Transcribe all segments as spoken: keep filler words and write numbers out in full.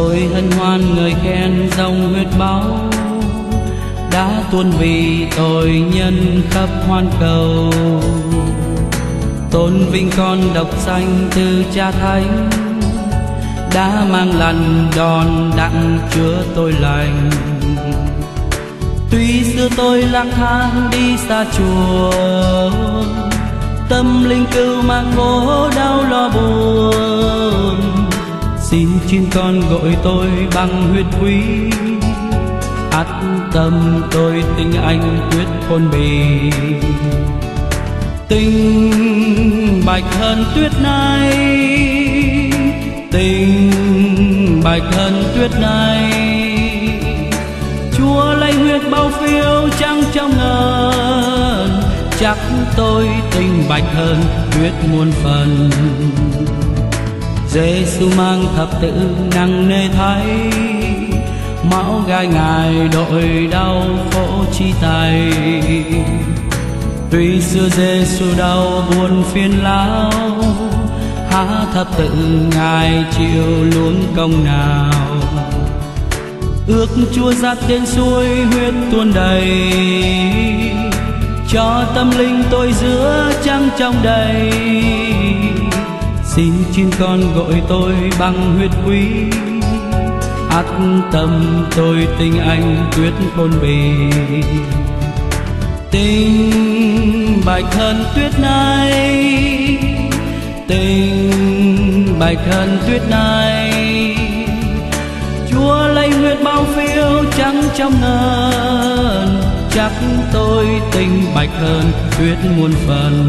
tôi hân hoan người khen dòng huyết máu đã tuôn vì tội nhân khắp hoan cầu. Tôn vinh con độc danh từ Cha Thánh đã mang lần đòn đặng chữa tôi lành. Tuy xưa tôi lang thang đi xa chùa, tâm linh cưu mang khổ đau lo buồn. Xin chín con gọi tôi bằng huyết quý, ắt tâm tôi tình anh quyết khôn bì. Tình bạch hơn tuyết này, tình bạch hơn tuyết này, Chúa lấy huyết bao phiêu trắng trong ngần, chắc tôi tình bạch hơn tuyết muôn phần. Giê-xu mang thập tự nặng nề thay, máu gai ngài đội đau khổ chi tay. Tuy xưa Giê-xu đau buồn phiền não, há thập tự ngài chịu luôn công nào. Ước Chúa dắt đến suối huyết tuôn đầy, cho tâm linh tôi giữa trăng trong đầy. Xin chín con gọi tôi bằng huyết quý, ắt tâm tôi tình anh quyết khôn bì. Tình bạch hơn tuyết này, tình bạch hơn tuyết này, Chúa lấy huyết bao phiêu trắng trong ngần, chắc tôi tình bạch hơn tuyết muôn phần.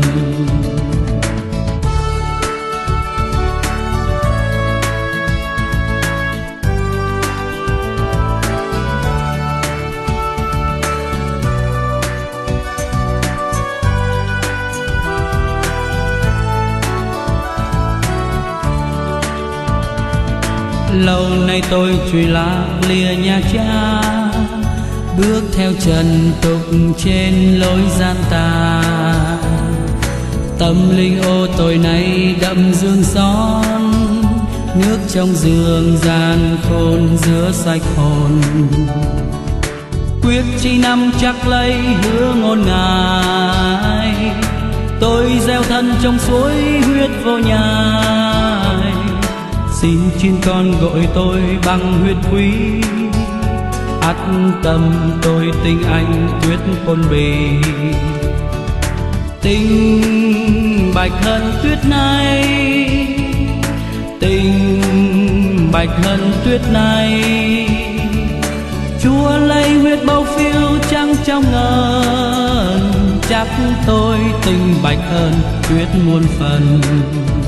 Lâu nay tôi truy lạc lìa nhà cha, bước theo trần tục trên lối gian tà. Tâm linh ô tội này đậm dương son, nước trong giường gian khôn giữa sạch hồn. Quyết chi năm chắc lấy hứa ngôn ngài, tôi gieo thân trong suối huyết vô nhai. Xin chín con gọi tôi bằng huyết quý, ắt tâm tôi tình anh quyết khôn bì. Tình bạch hơn tuyết này, tình bạch hơn tuyết này, Chúa lấy huyết bao phiêu trắng trong ngần, chắc tôi tình bạch hơn tuyết muôn phần.